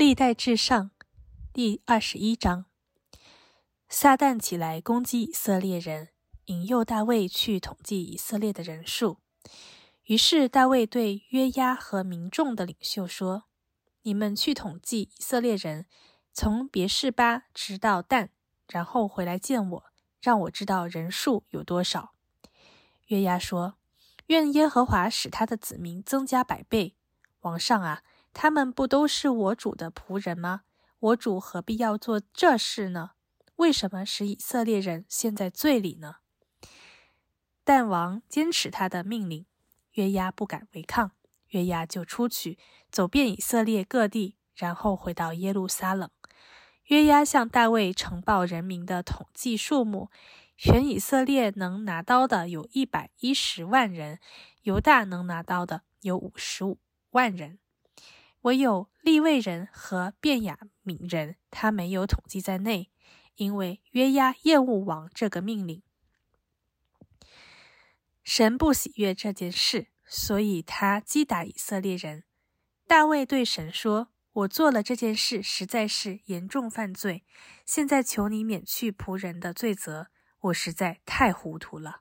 历代志上第21章。撒旦起来攻击以色列人，引诱大卫去统计以色列的人数。于是大卫对约押和民众的领袖说：你们去统计以色列人，从别是巴直到但，然后回来见我，让我知道人数有多少。约押说：愿耶和华使他的子民增加100倍。王上啊，他们不都是我主的仆人吗？我主何必要做这事呢？为什么使以色列人陷在罪里呢？但王坚持他的命令，约押不敢违抗，约押就出去，走遍以色列各地，然后回到耶路撒冷。约押向大卫呈报人民的统计数目，全以色列能拿刀的有110万人，犹大能拿刀的有55万人，唯有利未人和便雅悯人，他没有统计在内，因为约押厌恶王这个命令。神不喜悦这件事，所以他击打以色列人。大卫对神说：我做了这件事，实在是严重犯罪，现在求你免去仆人的罪责，我实在太糊涂了。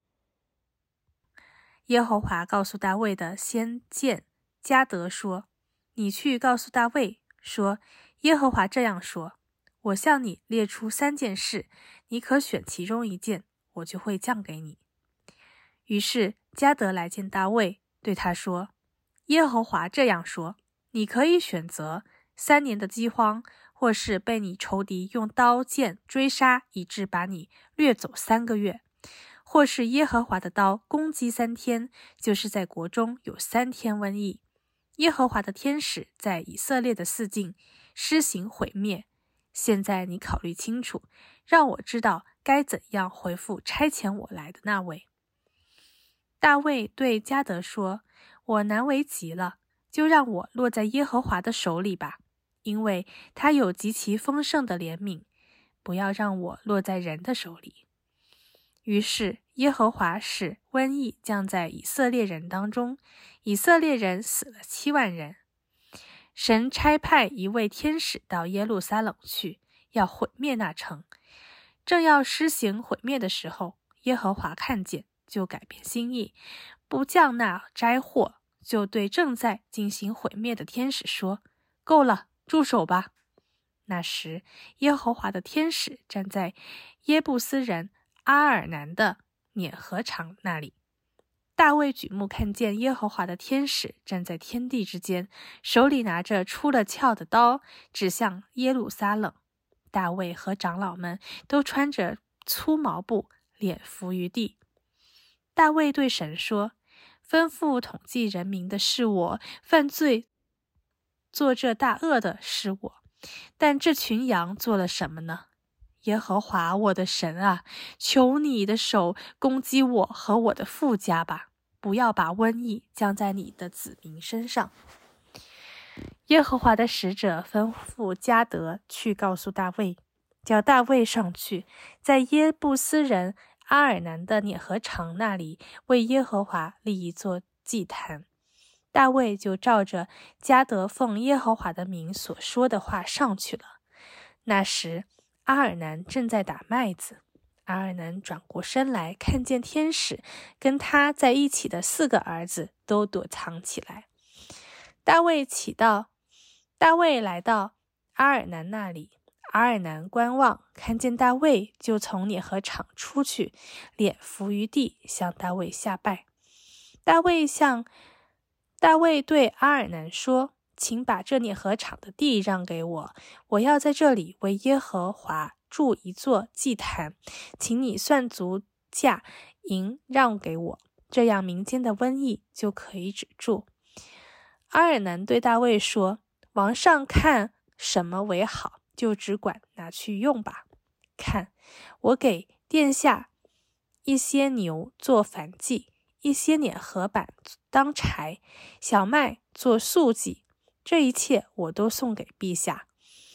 耶和华告诉大卫的先见迦得说：你去告诉大卫说，耶和华这样说，我向你列出3件事，你可选其中1件，我就会降给你。于是迦得来见大卫，对他说：耶和华这样说，你可以选择3年的饥荒，或是被你仇敌用刀剑追杀，以致把你掠走3个月，或是耶和华的刀攻击3天，就是在国中有3天瘟疫。耶和华的天使在以色列的四境施行毁灭。现在你考虑清楚，让我知道该怎样回复差遣我来的那位。大卫对迦得说：我难为极了，就让我落在耶和华的手里吧，因为他有极其丰盛的怜悯，不要让我落在人的手里。于是耶和华使瘟疫降在以色列人当中，以色列人死了7万人。神差派一位天使到耶路撒冷去，要毁灭那城。正要施行毁灭的时候，耶和华看见，就改变心意，不降那灾祸，就对正在进行毁灭的天使说：够了，住手吧。那时耶和华的天使站在耶布斯人阿尔南的碾禾场那里。大卫举目看见耶和华的天使站在天地之间，手里拿着出了鞘的刀，指向耶路撒冷。大卫和长老们都穿着粗毛布，脸伏于地。大卫对神说：吩咐统计人民的是我，犯罪做这大恶的是我，但这群羊做了什么呢？耶和华我的神啊，求你的手攻击我和我的父家吧，不要把瘟疫降在你的子民身上。耶和华的使者吩咐迦得去告诉大卫，叫大卫上去，在耶布斯人阿尔南的碾禾场那里为耶和华立一座祭坛。大卫就照着迦得奉耶和华的名所说的话上去了。那时阿尔南正在打麦子，阿尔南转过身来，看见天使跟他在一起的4个儿子都躲藏起来。大卫来到阿尔南那里，阿尔南观望，看见大卫，就从碾禾场出去，脸伏于地，向大卫下拜。大卫对阿尔南说：请把这碾禾场的地让给我，我要在这里为耶和华筑一座祭坛，请你算足价银让给我，这样民间的瘟疫就可以止住。阿尔南对大卫说：王上看什么为好，就只管拿去用吧。看，我给殿下一些牛做燔祭，一些碾禾板当柴，小麦做素祭，这一切我都送给陛下。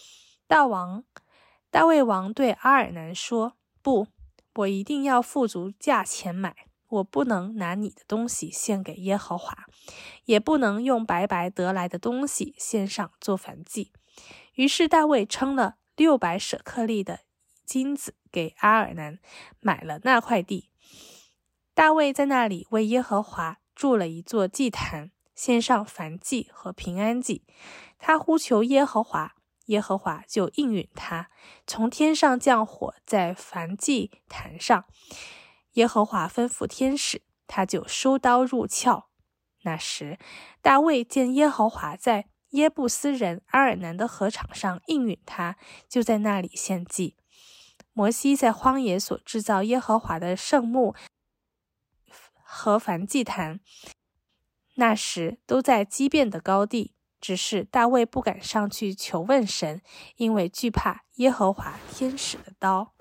大卫王对阿尔南说：不，我一定要付足价钱买，我不能拿你的东西献给耶和华，也不能用白白得来的东西献上做燔祭。 于是大卫称了600舍克利的金子给阿尔南，买了那块地。大卫在那里为耶和华筑了一座祭坛，献上燔祭和平安祭。他呼求耶和华，耶和华就应允他，从天上降火在燔祭坛上。耶和华吩咐天使，他就收刀入鞘。那时大卫见耶和华在耶布斯人阿尔南的禾场上应允他，就在那里献祭。摩西在荒野所制造耶和华的圣幕和燔祭坛，那时都在基遍的高地，只是大卫不敢上去求问神，因为惧怕耶和华天使的刀。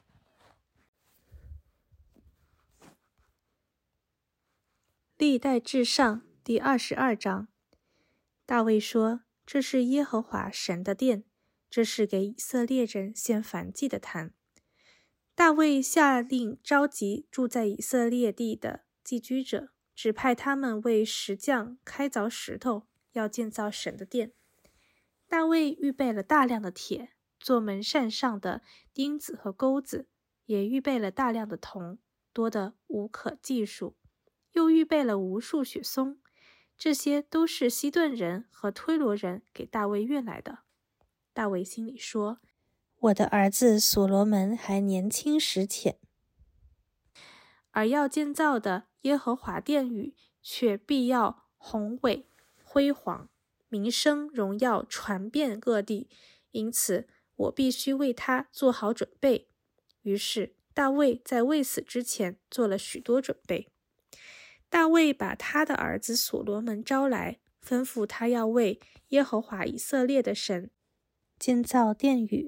历代志上第22章。大卫说，这是耶和华神的殿，这是给以色列人献燔祭的坛。大卫下令召集住在以色列地的寄居者，指派他们为石匠开凿石头，要建造神的殿。大卫预备了大量的铁，做门扇上的钉子和钩子，也预备了大量的铜，多得无可计数，又预备了无数雪松，这些都是西顿人和推罗人给大卫运来的。大卫心里说，我的儿子所罗门还年轻时浅，而要建造的耶和华殿宇却必要宏伟辉煌，名声荣耀传遍各地，因此我必须为他做好准备。于是大卫在未死之前做了许多准备。大卫把他的儿子所罗门招来，吩咐他要为耶和华以色列的神建造殿宇。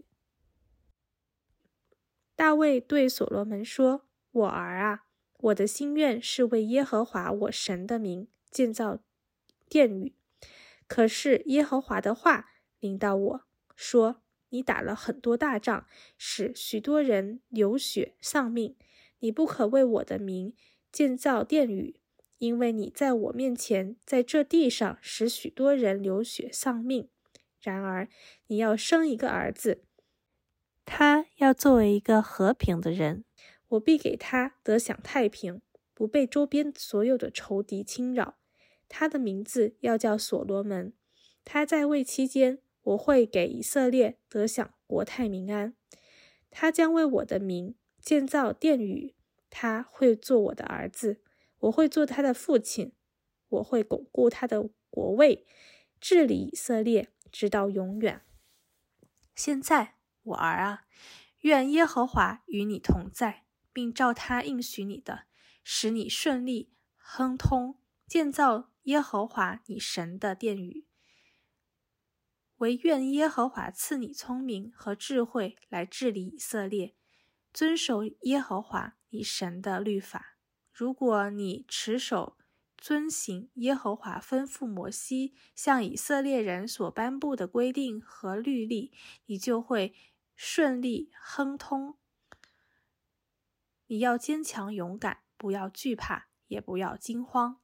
大卫对所罗门说，我儿啊，我的心愿是为耶和华我神的名建造殿宇。可是耶和华的话临到我说，你打了很多大仗，使许多人流血丧命，你不可为我的名建造殿宇，因为你在我面前在这地上使许多人流血丧命。然而你要生一个儿子，他要作为一个和平的人，我必给他得享太平，不被周边所有的仇敌侵扰。他的名字要叫所罗门。他在位期间，我会给以色列得享国泰民安。他将为我的名建造殿宇，他会做我的儿子，我会做他的父亲，我会巩固他的国位，治理以色列直到永远。现在我儿啊，愿耶和华与你同在，并照他应许你的，使你顺利亨通，建造耶和华你神的殿宇。唯愿耶和华赐你聪明和智慧来治理以色列，遵守耶和华你神的律法。如果你持守遵行耶和华吩咐摩西向以色列人所颁布的规定和律例，你就会顺利亨通。你要坚强勇敢，不要惧怕，也不要惊慌。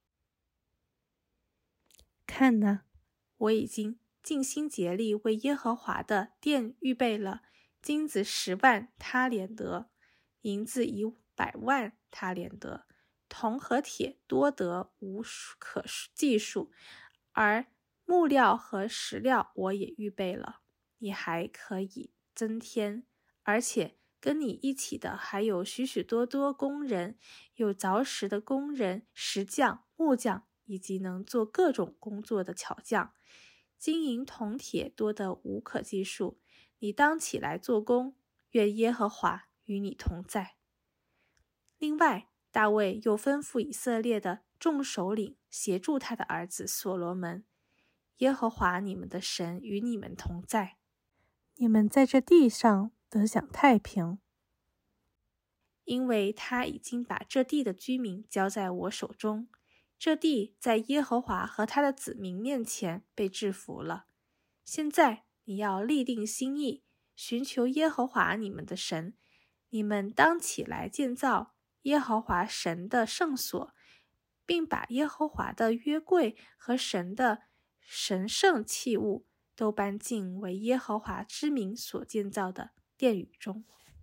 看哪，我已经尽心竭力为耶和华的殿预备了金子10万他连得，银子100万他连得，铜和铁多得无可计数，而木料和石料我也预备了，你还可以增添。而且跟你一起的还有许许多多工人，有凿石的工人、石匠、木匠，以及能做各种工作的巧匠。金银铜铁多得无可计数，你当起来做工，愿耶和华与你同在。另外，大卫又吩咐以色列的众首领协助他的儿子所罗门，耶和华你们的神与你们同在，你们在这地上得享太平，因为他已经把这地的居民交在我手中。这地在耶和华和他的子民面前被制服了。现在你要立定心意，寻求耶和华你们的神，你们当起来建造耶和华神的圣所，并把耶和华的约柜和神的神圣器物都搬进为耶和华之名所建造的殿宇中。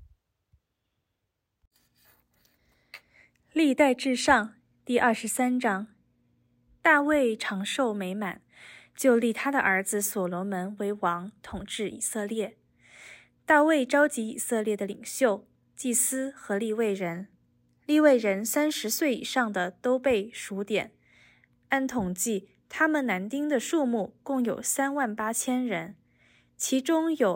历代志上第23章。大卫长寿美满，就立他的儿子所罗门为王，统治以色列。大卫召集以色列的领袖、祭司和利未人，利未人30岁以上的都被数点。按统计，他们男丁的数目共有38000人，其中有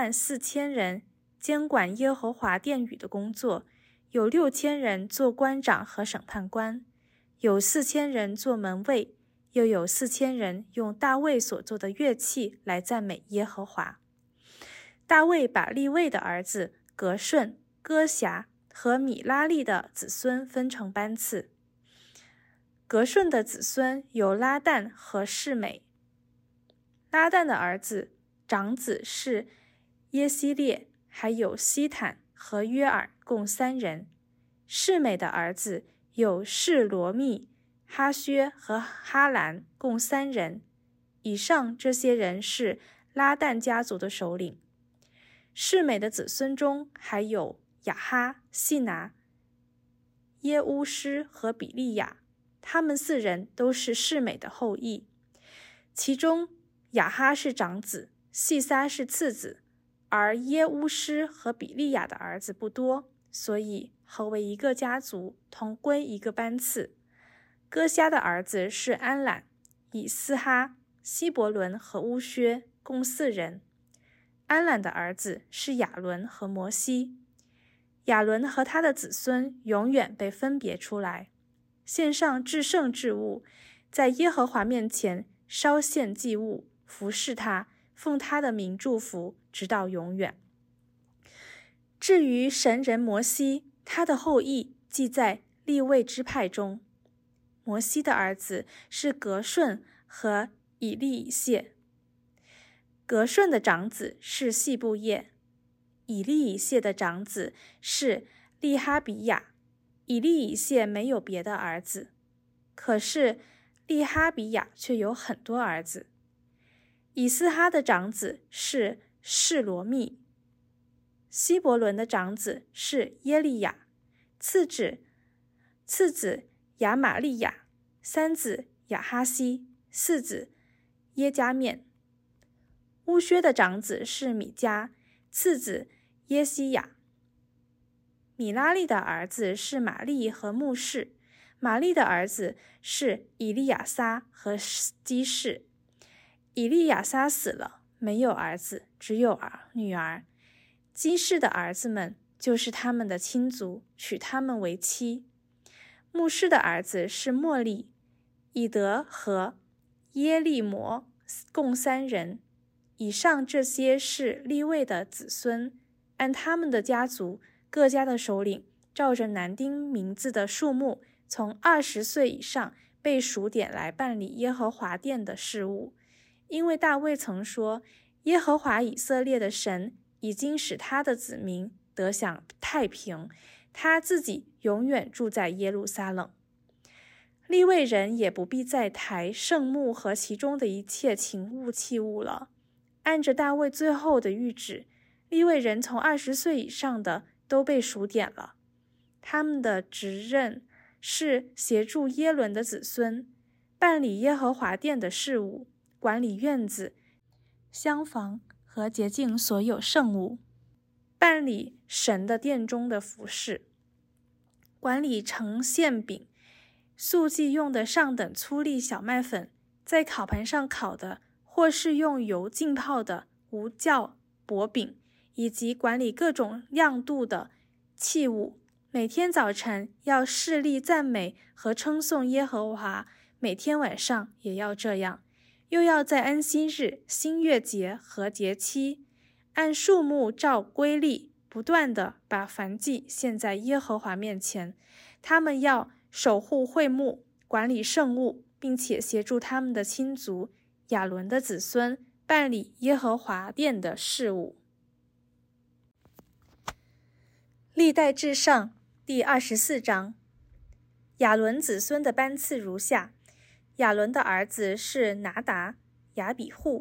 24000人监管耶和华殿宇的工作，有6000人做官长和审判官，有4000人做门卫，又有4000人用大卫所做的乐器来赞美耶和华。大卫把利未的儿子革顺、歌辖和米拉利的子孙分成班次。革顺的子孙有拉旦和示美。拉旦的儿子长子是耶西列，还有西坦和约尔，共3人。示美的儿子有示罗密、哈薛和哈兰，共3人。以上这些人是拉旦家族的首领。示美的子孙中还有亚哈、细拿、耶乌施和比利亚，他们4人都是示美的后裔。其中亚哈是长子，细撒是次子，而耶乌施和比利亚的儿子不多，所以合为一个家族，同归一个班次。歌辖的儿子是安懒、以斯哈、希伯伦和乌薛，共4人。安懒的儿子是亚伦和摩西。亚伦和他的子孙永远被分别出来，献上至圣之物，在耶和华面前烧献祭物，服侍他，奉他的名祝福，直到永远。至于神人摩西，他的后裔记在利未支派中。摩西的儿子是革顺和以利以谢。革顺的长子是细布叶，以利以谢的长子是利哈比亚。以利以谢没有别的儿子，可是利哈比亚却有很多儿子。以斯哈的长子是示罗密。希伯伦的长子是耶利亚，次子亚玛利亚，三子亚哈西，四子耶加面。乌薛的长子是米迦，次子耶西亚。米拉利的儿子是玛利和穆士，玛利的儿子是以利亚撒和基士。以利亚撒死了，没有儿子，只有女儿。基士的儿子们就是他们的亲族，娶他们为妻。穆士的儿子是莫利、以德和耶利摩，共3人。以上这些是利未的子孙，按他们的家族各家的首领，照着男丁名字的数目，从20岁以上被数点来办理耶和华殿的事务。因为大卫曾说，耶和华以色列的神已经使他的子民得享太平，他自己永远住在耶路撒冷。利未人也不必再抬圣幕和其中的一切勤务器物了。按着大卫最后的谕旨，利未人从20岁以上的都被数点了。他们的职任是协助耶伦的子孙，办理耶和华殿的事务，管理院子、厢房和洁净所有圣物，办理神的殿中的服事，管理盛馅饼、素祭用的上等粗粒小麦粉，在烤盘上烤的，或是用油浸泡的无酵薄饼，以及管理各种亮度的器物。每天早晨要侍立赞美和称颂耶和华，每天晚上也要这样。又要在安息日、新月节和节期，按数目照规例，不断地把燔祭献在耶和华面前。他们要守护会幕，管理圣物，并且协助他们的亲族亚伦的子孙办理耶和华殿的事务。历代志上第24章。亚伦子孙的班次如下：亚伦的儿子是拿达、亚比户、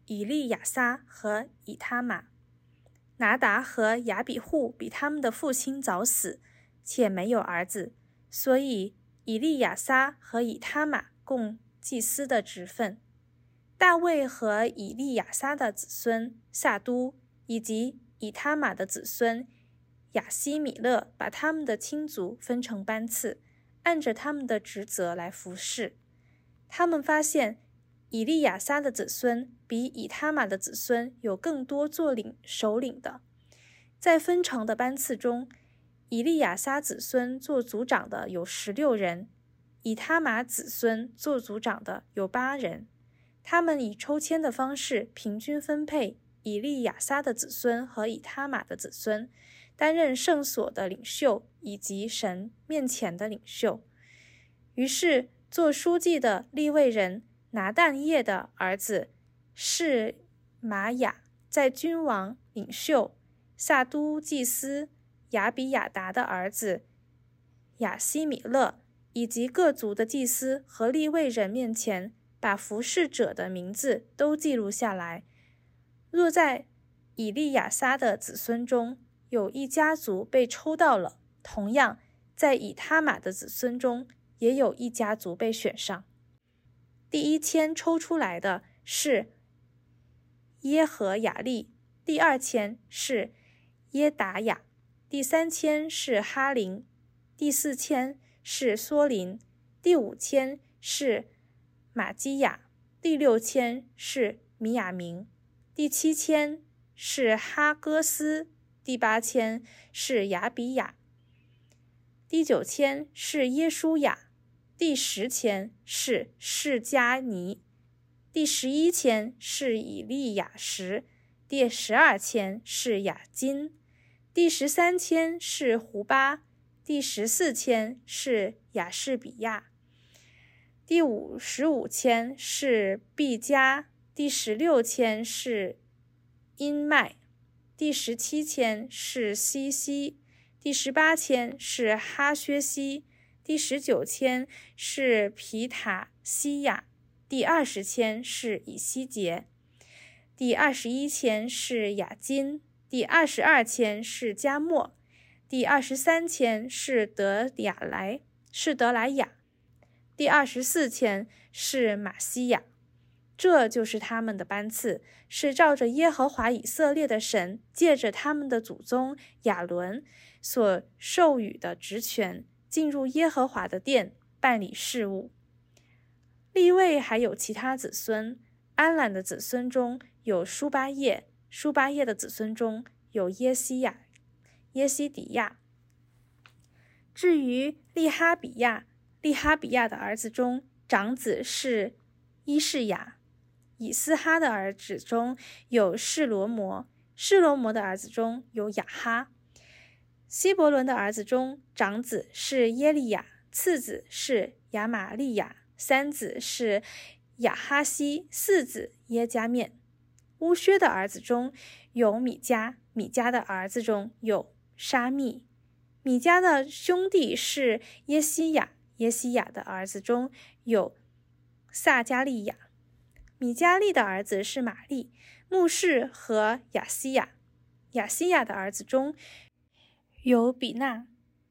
以利亚撒和以他玛。拿达和亚比户比他们的父亲早死，且没有儿子，所以以利亚撒和以他玛共祭司的职分。大卫和以利亚撒的子孙撒都以及以他玛的子孙亚希米勒把他们的亲族分成班次，按着他们的职责来服侍。他们发现以利亚撒的子孙比以他玛的子孙有更多做首领的。在分成的班次中，以利亚撒子孙做族长的有16人，以他玛子孙做族长的有8人。他们以抽签的方式平均分配以利亚撒的子孙和以他玛的子孙，担任圣所的领袖以及神面前的领袖。于是做书记的利未人拿但业的儿子是玛雅，在君王、领袖、撒都祭司亚比亚达的儿子亚希米勒以及各族的祭司和利未人面前，把服侍者的名字都记录下来。若在以利亚撒的子孙中有一家族被抽到了，同样在以他玛的子孙中也有一家族被选上。第一签抽出来的是耶和雅利，第二签是耶达雅，第三签是哈林，第四签是梭林，第五签是玛基亚，第六签是米亚明，第七签是哈戈斯，第八签是亚比亚，第九签是耶书亚，第10签是释迦尼，第11签是以利亚什，第12签是雅金，第13签是胡巴，第14签是雅士比亚，第15签是毕加，第16签是因麦，第17签是西西，第18签是哈薛西，第19签是皮塔西亚，第20签是以西结，第21签是雅金，第22签是加莫，第23签是德莱雅，第24签是马西亚。这就是他们的班次，是照着耶和华以色列的神借着他们的祖宗亚伦所授予的职权，进入耶和华的殿办理事务。利未还有其他子孙，安兰的子孙中有书巴叶，书巴叶的子孙中有耶西底亚。至于利哈比亚，利哈比亚的儿子中长子是伊士雅。以斯哈的儿子中有示罗摩，示罗摩的儿子中有雅哈。希伯伦的儿子中长子是耶利亚，次子是亚玛利亚，三子是亚哈西，四子耶加面。乌薛的儿子中有米迦，米迦的儿子中有沙密。米迦的兄弟是耶西亚，耶西亚的儿子中有撒加利亚。米迦利的儿子是玛利、穆士和亚西亚。亚西亚的儿子中有比纳。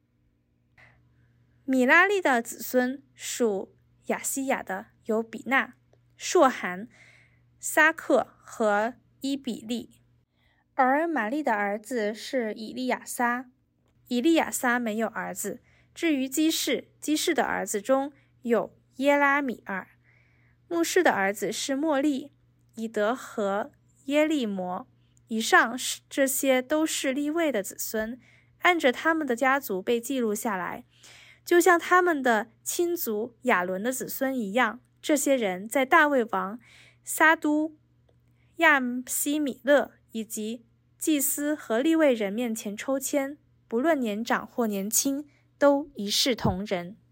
米拉利的子孙属亚西亚的有比纳、朔含、撒克和伊比利。而玛利的儿子是以利亚撒，以利亚撒没有儿子。至于基士，基士的儿子中有耶拉米尔。穆士的儿子是莫利、以德和耶利摩。以上这些都是利未的子孙，按着他们的家族被记录下来，就像他们的亲族亚伦的子孙一样。这些人在大卫王撒都、亚希米勒以及祭司和利未人面前抽签，不论年长或年轻，都一视同仁。